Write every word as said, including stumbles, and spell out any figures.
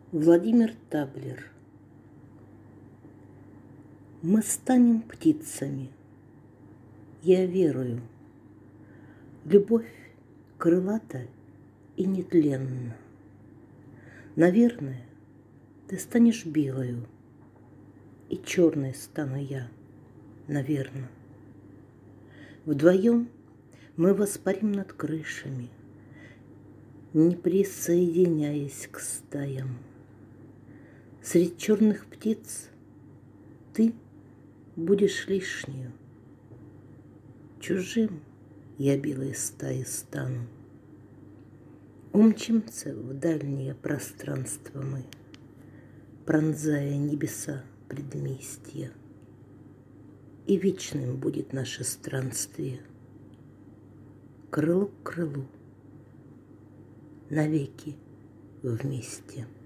Владимир Таблер. Мы станем птицами, я верую. Любовь крылата и нетленна. Наверное, ты станешь белою, и черной стану я, наверно. Вдвоем мы воспарим над крышами, не присоединяясь к стаям. Средь черных птиц ты будешь лишнюю. Чужим я белой стаи стану. Умчимся в дальнее пространство мы, пронзая небеса предместья. И вечным будет наше странствие, крыло к крылу, навеки вместе.